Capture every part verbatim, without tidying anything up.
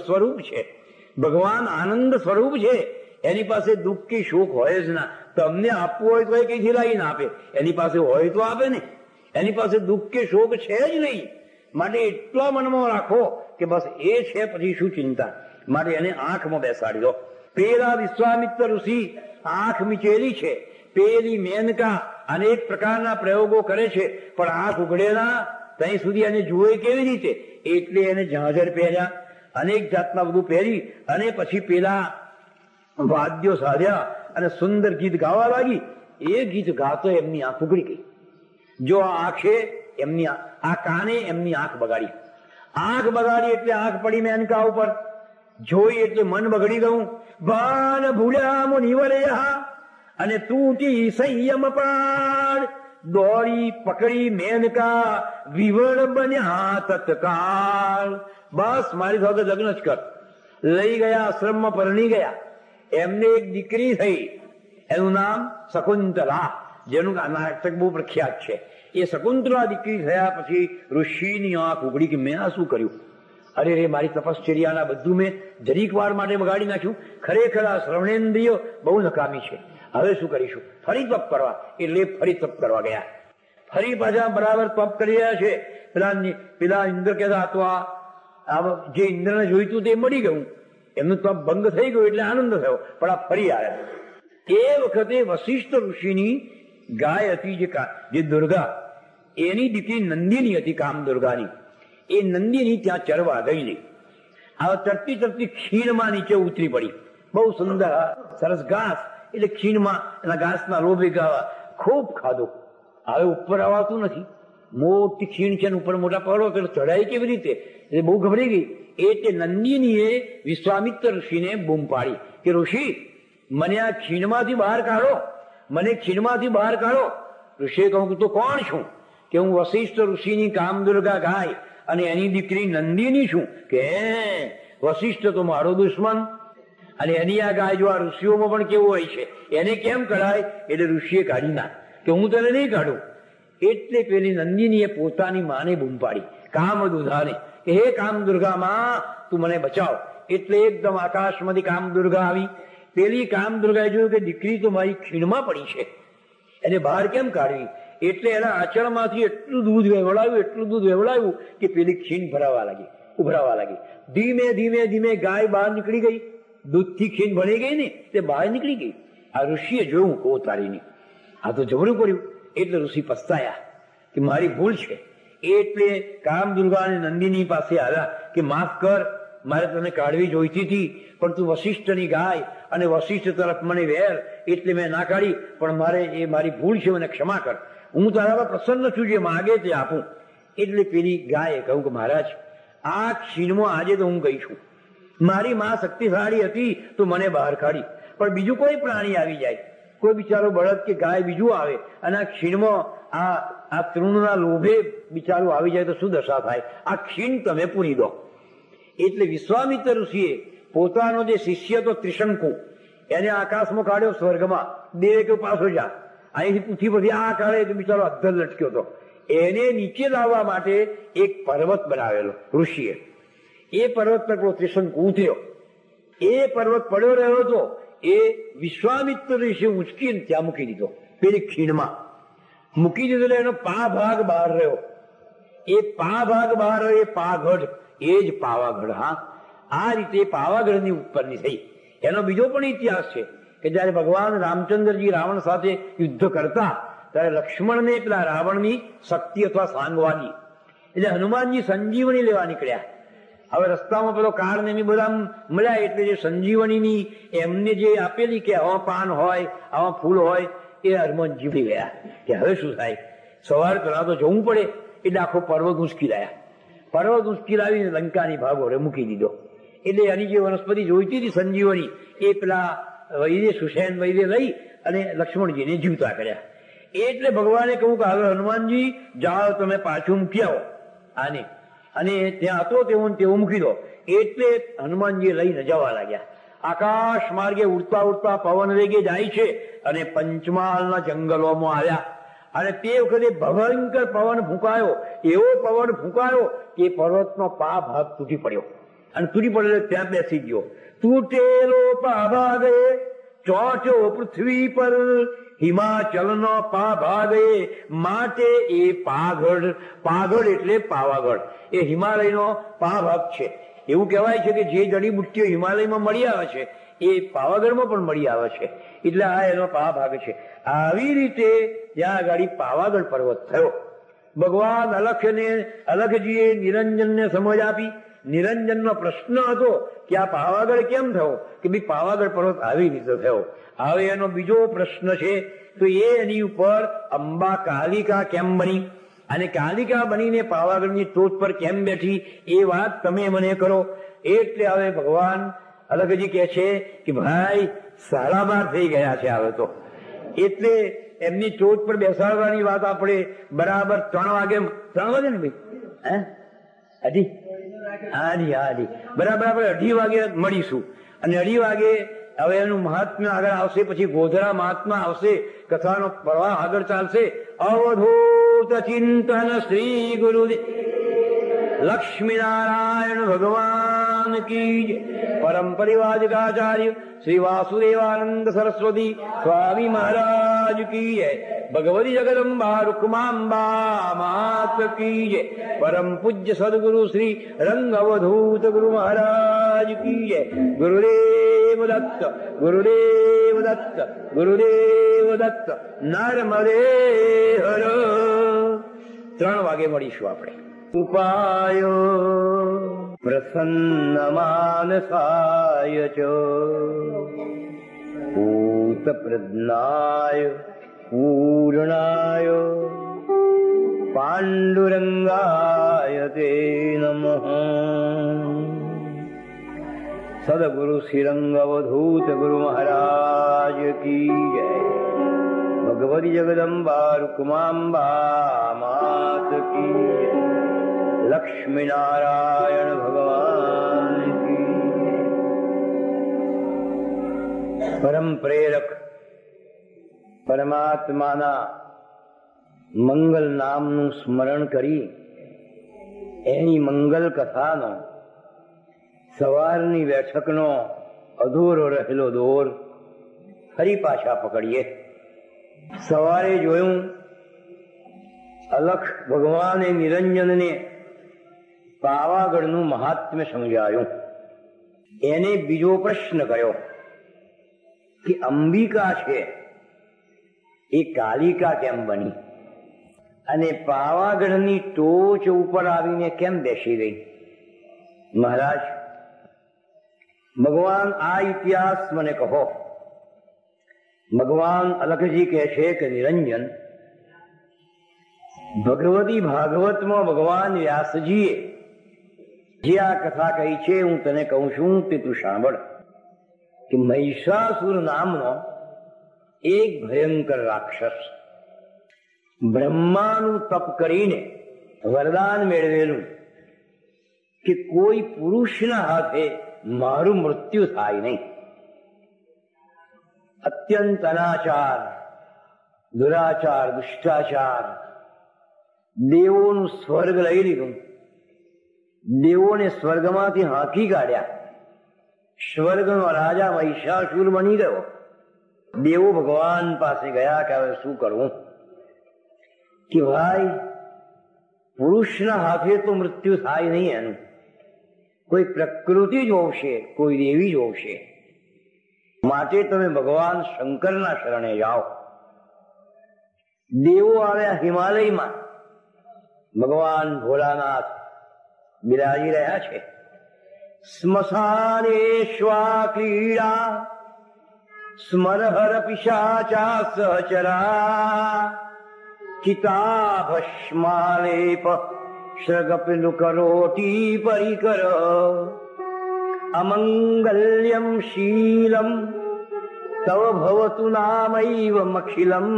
સ્વરૂપ છે, ભગવાન આનંદ સ્વરૂપ છે, એની પાસે દુઃખ કે શોક હોય જ ના. તમને આપવું હોય તો એ કઈથી લાવીને આપે, એની પાસે હોય તો આપે ને. એની પાસે દુઃખ કે શોક છે જ નહીં. માટે એટલા મનમાં રાખો કે બસ એ છે, પછી શું ચિંતા. માટે એને આંખમાં બેસાડી દો. પેલા વિશ્વામિત્ર ઋષિ આંખ મીચેલી છે, પેલી મેનકા અનેક પ્રકારના પ્રયોગો કરે છે, પણ આંખ ઉઘડે ના. ત્યાં સુધી એને જુએ કેવી રીતે? એટલે એને ઝાંઝર પહેર્યા, અનેક જાતના બધું પહેરી અને પછી પેલા વાદ્યો સાધ્યા અને સુંદર ગીત ગાવા લાગી. એ ગીત ગાતો એમની આંખ ઉઘડી ગઈ. જો આ આંખે એમની આ કાને એમની આંખ બગાડી. આંખ બગાડી એટલે આંખ પડી મેનકા ઉપર. જોઈ એટલે મન બગડી ગયું. ભાન ભૂલ્યા મુનિવરયા અને તૂટી સંયમ પાડ. દોડી પકડી મેનકા વિવળ બન્યા તત્કાળ. બસ મારી સાથે લગ્ન જ કર. લઈ ગયા, આશ્રમમાં પરણી ગયા. એમને એક દીકરી થઈ, એનું નામ શકુંતલા, જેનું નાટક બહુ પ્રખ્યાત છે. એ શકુંતલા દીકરી થયા પછી ઋષિની આંખ ઉઘડી કે મેં આ શું કર્યું? અરે રે, મારી તપશ્ચર્યાના બધું મેં જરીક વાર માટે બગાડી નાખ્યું. ખરેખર આ શ્રવણેન્દ્રિયો બહુ નકામી છે. હવે શું કરીશું? ફરી તપ કરવા. એટલે ફરી તપ કરવા ગયા. ફરી પાછા બરાબર તપ કરી રહ્યા છે. પેલા પેલા ઇન્દ્ર કહેતા તો આ જે ઇન્દ્રને જોઈતું તે મળી ગયું. એમનું તપ ભંગ થઈ ગયું એટલે આનંદ થયો. પણ આ ફરી આવ્યા. એ વખતે વશિષ્ઠ ઋષિની ગાય હતી, જે જે દુર્ગા, એની દીકરી નંદિની હતી, કામ દુર્ગાની. એ નંદિની ત્યાં ચરવા ગયેલી. આ ચરતી ચરતી ખીણમાં નીચે ઉતરી પડી. બહુ સુંદર સરસ ઘાસ, એટલે ખીણમાં એના ઘાસના લોભે ગાવા ખૂબ ખાધું. હવે ઉપર આવતું નથી. મોટી ખીણ છે, ઉપર મોટા પહાડો, પેલો ચઢાઈ કેવી રીતે? એટલે બહુ ગભરાઈ ગઈ. એટલે નંદિનીએ વિશ્વામિત્ર ઋષિને બૂમ પાડી કે ઋષિ, મને આ ખીણમાંથી બહાર કાઢો, મને ખીણમાંથી બહાર કાઢો. ઋષિએ કહું કે તું કોણ છું? કે હું વશિષ્ઠ ઋષિની કામદુર્ગા ગાય અને એની દીકરી નંદિની છું. કે વશિષ્ઠ તો મારો દુશ્મન, અને એની આ ગાય જો આ ઋષિઓમાં પણ કેવું હોય છે, એને કેમ કઢાય? એટલે ઋષિએ કાઢી ના, કે હું તને નહીં કાઢું. એટલે પેલી નંદિનીએ પોતાની માને બૂમ પાડી, કામ દુધાને, કે હે કામ દુર્ગા માં, તું મને બચાવ. એટલે એકદમ આકાશમાંથી કામ દુર્ગા આવી. પેલી કામ દુર્ગાએ જોયું કે દીકરી તો મારી ખીણમાં પડી છે, એને બહાર કેમ કાઢવી? એટલે એના આચરણમાંથી એટલું દૂધ વેવડાવ્યું, એટલું દૂધ વેવડાવ્યું કે પેલી ખીણ ભરાવા લાગી, ઉભરાવા લાગી. ધીમે ધીમે ધીમે ગાય બહાર નીકળી ગઈ. દૂધથી ખીણ ભરી ગઈ ને તે બહાર નીકળી ગઈ. આ ઋષિએ જોયું, ઓ તારીની, આ તો જબરું કર્યું. એટલે ઋષિ પસ્તાયા કે મારી ભૂલ છે. એટલે કામ દુર્ગા અને નંદિની પાસે આવ્યા કે માફ કર, મારે તને કાઢવી જોઈતી હતી, પણ તું વશિષ્ઠની ગાય અને વશિષ્ઠ તરફ મને વેર, એટલે મેં ના કાઢી. પણ મારે એ મારી ભૂલ છે, મને ક્ષમા કર. હું તારામાં પ્રસન્ન છું, જે માગે તે આપું. એટલે પેલી ગાયે કહ્યું કે મહારાજ, આ ખીણમાં આજે તો હું ગઈ છું. મારી માં શક્તિશાળી હતી તો મને બહાર કાઢી, પણ બીજું કોઈ પ્રાણી આવી જાય, કોઈ બિચારો બળદ કે ગાય બીજું આવે અને આ ખીણમાં આ આ તૃણના લોભે બિચારું આવી જાય તો શું દશા થાય? આ ખીણ તમે પૂરી દો. એટલે વિશ્વામિત્ર ઋષિએ પોતાનો જે શિષ્ય તો ત્રિશંકુ, એને આકાશમાં કાઢ્યો, સ્વર્ગમાં. દેવે કે પાછો જા, અહીંથી પૂછી પછી આ કાઢે તો બિચારો અદ્ધર લટક્યો હતો. એને નીચે લાવવા માટે એક પર્વત બનાવેલો ઋષિએ. એ પર્વત પર ત્રિશંકુ ઉતર્યો. એ પર્વત પડ્યો રહ્યો હતો. એ વિશ્વામિત્ર ઋષિ ઉંચકીને ત્યાં મૂકી દીધો, પેલી ખીણમાં મૂકી દીધો. એનો પા ભાગ બહાર રહ્યો. એ પા ભાગ બહાર રહ્યો, એ પાગઢ, એ જ પાવાગઢ. હા, આ રીતે પાવાગઢની ઉપરની થઈ. એનો બીજો પણ ઇતિહાસ છે કે જયારે ભગવાન રામચંદ્રજી રાવણ સાથે યુદ્ધ કરતા ત્યારે લક્ષ્મણને પેલા રાવણની શક્તિ અથવા સાંગવાની, એટલે હનુમાનજી સંજીવની લેવા નીકળ્યા. હવે રસ્તામાં પેલો કાર ને બધા મળ્યા, એટલે જે સંજીવનીની એમને જે આપેલી કે આવા પાન હોય, આવા ફૂલ હોય, એ હનુમાન જીવી ગયા કે હવે શું થાય? સવાર પેલા તો જવું પડે. એટલે આખો પર્વત ઉંચકી લાયા. પર્વત ઉંચકી લાવીને લંકાની ભાગોળે મૂકી દીધો. એટલે એની જે વનસ્પતિ જોઈતી હતી સંજીવની, એ પેલા વૈદે સુસેન વૈદે લઈ અને લક્ષ્મણજીને જીવતા કર્યા. એટલે ભગવાને કહ્યું કે હવે હનુમાનજી જાઓ, તમે પાછું મૂકી આવો આને, અને ત્યાં હતો તેવો તેવો મૂકી દો. એટલે હનુમાનજી લઈને જવા લાગ્યા. આકાશ માર્ગે ઉડતા ઉડતા પવન વેગે જાય છે અને પંચમહાલના જંગલોમાં આવ્યા. અને તે વખતે ભયંકર પવન ફૂંકાયો. એવો પવન ફૂંકાયો કે પર્વતનો પા ભાગ તૂટી પડ્યો અને તૂટી પડેલો ત્યાં બેસી ગયો. તૂટેલો પાભાગે ચોટ્યો પૃથ્વી પર, હિમાચલ નો પાભાગે માટે એ પાઘડ. પાઘડ એટલે પાવાગઢ, એ હિમાલયનો પાભાગ છે. એવું કહેવાય છે કે જે જડીબુટ્ટીઓ હિમાલયમાં મળી આવે છે એ પાવાગઢમાં પણ મળી આવે છે, એટલે આ એનો પાભાગ છે. આવી રીતે ત્યાં આગળ પાવાગઢ પર્વત થયો. ભગવાન અલખને અલખજીએ નિરંજનને સમજ આપી. નિરંજનનો પ્રશ્ન હતો કે આ પાવાગઢ કેમ થયો, કે ભાઈ પાવાગઢ પર્વત આવી રીતે થયો. હવે એનો બીજો પ્રશ્ન છે તો એ એની ઉપર અંબા કાલિકા કેમ બની, અને કાલિકા બનીને પાવાગઢની ટોચ પર કેમ બેઠી, એ વાત તમે મને કરો. એટલે હવે ભગવાન અલખજી કહે છે કે ભાઈ સાડા બાર થઈ ગયા છે હવે તો, એટલે એમની ટોચ પર બેસાડવાની વાત આપણે બરાબર ત્રણ વાગે ત્રણ વાગે ને ભાઈ હે અઢી હાજી હાજી બરાબર આપણે અઢી વાગે મળીશું. અને અઢી વાગે હવે એનું મહાત્મ્ય આગળ આવશે, પછી ગોધરા મહાત્મા આવશે, કથાનો પ્રવાહ આગળ ચાલશે. અવધૂત ચિંતન શ્રી ગુરુદેવ લક્ષ્મીનારાયણ ભગવાન કી જય. પરમ પરિવાજકાચાર્ય શ્રી વાસુદેવાનંદ સરસ્વતી સ્વામી મહારાજ કી જય. ભગવતી જગદંબા રૂકમાંબા માત કી જય. પરમ પૂજ્ય સદગુરુ શ્રી રંગ અવધૂત ગુરુ મહારાજ કી જય. ગુરુદેવ દત્ત ગુરુદેવ દત્ત ગુરુદેવ દત્ત. નર્મદે હર. ત્રણ વાગે મળીશું આપણે. ઉપાયો પ્રસન્ન માનસાય ચ ભૂત પ્રજ્ઞાય પૂર્ણાય પાંડુરંગાય તે નમઃ. સદગુરુ શ્રીરંગ અવધૂત ગુરુ મહારાજ કી જય. ભગવતી જગદંબા રૂકમાંબા માત કી જય. લક્ષ્મીનારાયણ ભગવાન કી. પરમ પ્રેરક પરમાત્માના મંગલ નામનું સ્મરણ કરી એની મંગલ કથાનો સવારની બેઠકનો અધૂરો રહેલો દોર ફરી પાછા પકડીએ. સવારે જોયું અલખ ભગવાને નિરંજનને પાવાગઢનું મહાત્મ્ય સમજાયું. એને બીજો પ્રશ્ન કર્યો કે અંબિકા છે એ કાલિકા કેમ બની, અને પાવાગઢની ટોચ ઉપર આવીને કેમ બેસી ગઈ. મહારાજ ભગવાન આ ઇતિહાસ મને કહો. ભગવાન અલખજી કહે છે કે નિરંજન, ભગવતી ભાગવતમાં ભગવાન વ્યાસજીએ જે આ કથા કહી છે હું તને કહું છું તે તું સાંભળ. કે મહિષાસુર નામનો એક ભયંકર રાક્ષસ બ્રહ્માનું તપ કરીને વરદાન મેળવેલું કે કોઈ પુરુષના હાથે મારું મૃત્યુ થાય નહીં. અત્યંત અનાચાર, દુરાચાર, દુષ્ટાચાર, દેવોનું સ્વર્ગ લઈ લીધું, દેવોને સ્વર્ગમાંથી હાંકી કાઢ્યા. સ્વર્ગનો રાજા મહિષાસુર બની ગયો. દેવો ભગવાન પાસે ગયા કે હવે શું કરવું, કે ભાઈ પુરુષના હાથે તો મૃત્યુ થાય નહીં, એનું કોઈ પ્રકૃતિ જોવશે, કોઈ દેવી જોવશે. માટે તમે ભગવાન શંકરના શરણે જાઓ. દેવો આવ્યા હિમાલયમાં, ભગવાન ભોલાનાથ બિરાજી રહ્યા છે. સ્મશાનેશ્વા ક્રીડા સ્મરહર પિશાચા સહચરા ચિતા ભસ્માલેપ શ્રગપિલુ કરોટી પરિકર અમંગલ્યમ શીલમ તવ ભવતુ નામૈવ મખિલમ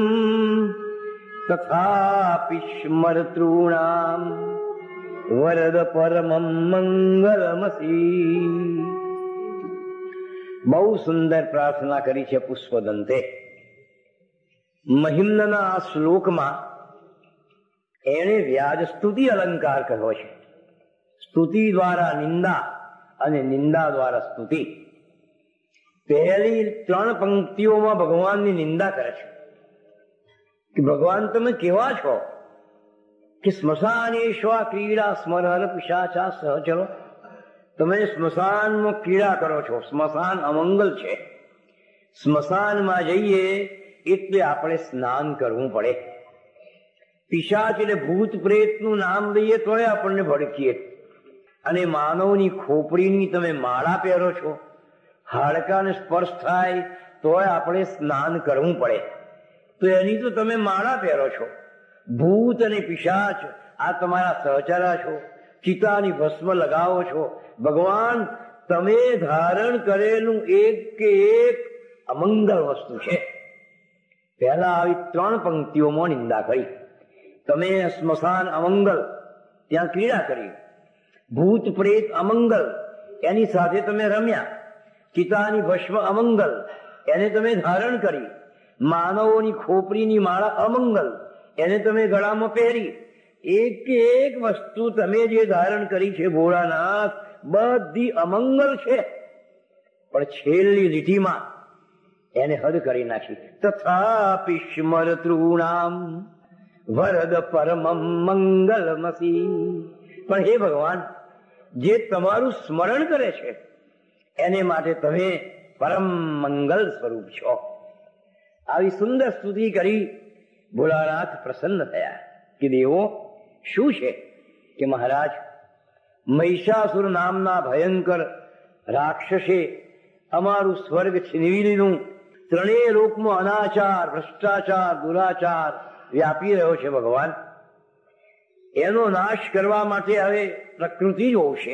તથાપિ સ્મર્તॄણામ વરદ પરમં મંગલમસી. બહુ સુંદર પ્રાર્થના કરી છે પુષ્પદંતે. મહિમ્નના આ શ્લોકમાં એણે વ્યાજ સ્તુતિ અલંકાર કહ્યો છે. સ્તુતિ દ્વારા નિંદા અને નિંદા દ્વારા સ્તુતિ. પહેલી ત્રણ પંક્તિઓમાં ભગવાનની નિંદા કરે છે કે ભગવાન તમે કેવા છો કે સ્મશાનેશ્વા ક્રીડા સ્મરણ પિશાચા સહચરો. તમે સ્મશાનમાં ક્રીડા કરો છો. સ્મશાન અમંગલ છે. સ્મશાનમાં જઈએ એટલે આપણે સ્નાન કરવું પડે. પિશાચ એટલે ભૂત પ્રેતનું નામ લઈએ તોય આપણને ભડકીએ. અને માનવની ખોપડીની તમે માળા પહેરો છો, હાડકાને સ્પર્શ થાય તોય આપણે સ્નાન કરવું પડે. તો એની તો તમે માળા પહેરો છો. ભૂત અને પિશાચ આ તમારા સહચરા છો. ચિતાની ભસ્મ લગાવો છો. ભગવાન તમે ધારણ કરેલું એક કે એક અમંગલ વસ્તુ છે. પહેલા આવી ત્રણ પંક્તિઓમાં નિંદા કરી. તમે સ્મશાન અમંગલ, ત્યાં ક્રીડા કરી. ભૂત પ્રેત અમંગલ, એની સાથે તમે રમ્યા. ચિતાની ભસ્મ અમંગલ, એને તમે ધારણ કરી. માનવોની ખોપરીની માળા અમંગલ, એને તમે ગળામાં પહેરી. એક કે એક વસ્તુ તમે જે ધારણ કરી છે ભોળાનાથ, બધી અમંગલ છે. પણ છેલ્લી લીટીમાં એને હદ કરી નાખી. તથાપિ સ્મરતૃણામ વરદ પરમમ મંગલમસી. પણ હે ભગવાન, જે તમારું સ્મરણ કરે છે એને માટે તમે પરમ મંગલ સ્વરૂપ છો. આવી સુંદર સ્તુતિ કરી ભોળાનાથ પ્રસન્ન થયા કે દેવો શું છે કે મહારાજ, મહિષાસુર નામના ભયંકર રાક્ષસે અમારું સ્વર્ગ છીનવી લીધું. ત્રણેય લોકમાં અનાચાર, ભ્રષ્ટાચાર, દુરાચાર વ્યાપી રહ્યો છે ભગવાન. એનો નાશ કરવા માટે હવે પ્રકૃતિ જ હોશે.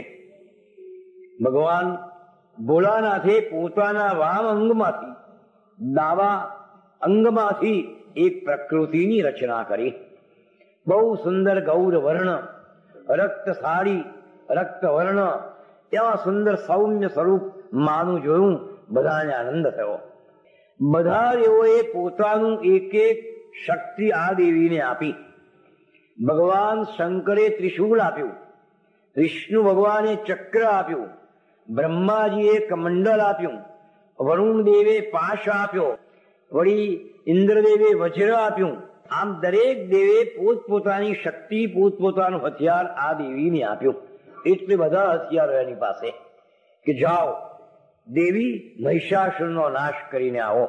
ભગવાન ભોળાનાથે પોતાના વામ અંગમાંથી, ડાબા અંગમાંથી એક પ્રકૃતિની રચના કરી. બહુ સુંદર ગૌર વર્ણ, રક્ત સાડી, રક્ત વર્ણ, એવા સુંદર સૌમ્ય સ્વરૂપ માનું જોયું. બધાને આનંદ થયો. બધા દેવોએ પોતાનું એક એક શક્તિ આ દેવીને આપી. ભગવાન શંકરે ત્રિશૂળ આપ્યું, વિષ્ણુ ભગવાને ચક્ર આપ્યું, બ્રહ્માજીએ કમંડલ આપ્યું, વરુણ દેવે પાશ આપ્યો, વળી ઇન્દ્રદેવે વજ્ર આપ્યું. આમ દરેક દેવે પોતપોતાની શક્તિ, પોતપોતાનું હથિયાર આ દેવીને આપ્યું. એટલે બધા હથિયારો એની પાસે કે જાઓ દેવી મહિષાસુરનો નાશ કરીને આવો.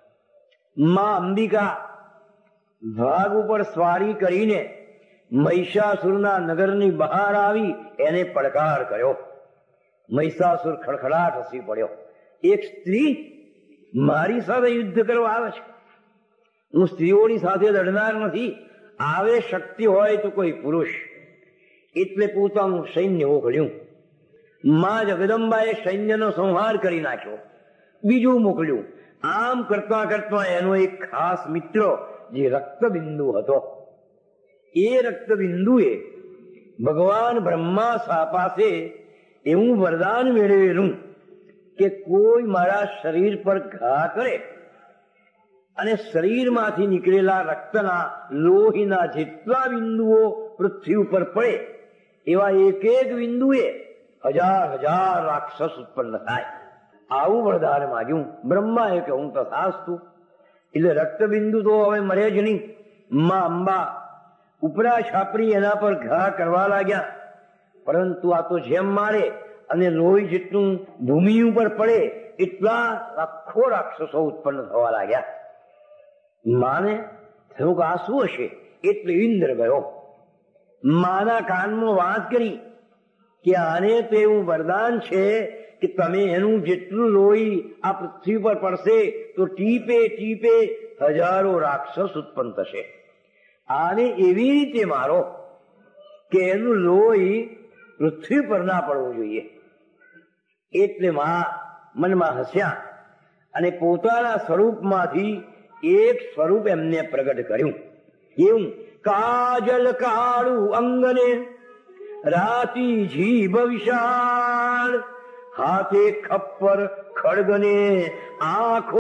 માં અંબિકા ભાગ ઉપર સ્વારી કરીને મહિષાસુરના નગરની બહાર આવી એને પડકાર કર્યો. મહિષાસુર ખડખડાટ હસી પડ્યો. એક સ્ત્રી મારી સાથે યુદ્ધ કરવા આવે છે? હું સ્ત્રીઓની સાથે લડનાર નથી. આવે શક્તિ હોય તો કોઈ પુરુષ. એટલે પોતાનું સૈન્ય મોકલ્યું. માં જગદંબાએ સૈન્યનો સંહાર કરી નાખ્યો. બીજું મોકલ્યું. આમ કરતા કરતા એનો એક ખાસ મિત્ર જે રક્તબિંદુ હતો, એ રક્તબિંદુએ ભગવાન બ્રહ્મા પાસે એવું વરદાન મેળવેલું કે કોઈ મારા શરીર પર ઘા કરે અને શરીરમાંથી નીકળેલા રક્તના લોહીના જેટલા બિંદુઓ પૃથ્વી ઉપર પડે, એવા એક એક બિંદુએ હજાર હજાર રાક્ષસ ઉત્પન્ન થાય. આવું વરદાન માગ્યું. બ્રહ્માએ કહ્યું તથાસ્તુ. એટલે રક્તબિંદુ તો હવે મરે જ નહીં. માં અંબા ઉપરા છાપરી એના પર ઘા કરવા લાગ્યા. પરંતુ આ તો જેમ મારે અને લોહી જેટલું ભૂમિ ઉપર પડે એટલા લાખો રાક્ષસો ઉત્પન્ન થવા લાગ્યા. માને થયું કે આ શું હશે? એટલે ઇન્દ્ર ગયો. માના કાનમાં વાત કરી કે આને તો એવું વરદાન છે કે તમે એનું જેટલું લોહી આ પૃથ્વી પર પડશે તો ટીપે ટીપે હજારો રાક્ષસ ઉત્પન્ન થશે. આને એવી રીતે મારો કે એનું લોહી પૃથ્વી પર ના પડવું જોઈએ. એટલે માં મનમાં હસ્યા અને પોતાના સ્વરૂપમાંથી એક સ્વરૂપ એમને પ્રગટ કર્યું. એવું કાજલ કાળું અંગને રાતી જીભ વિશાળ, હાથે ખપ્પર ખડગને આંખો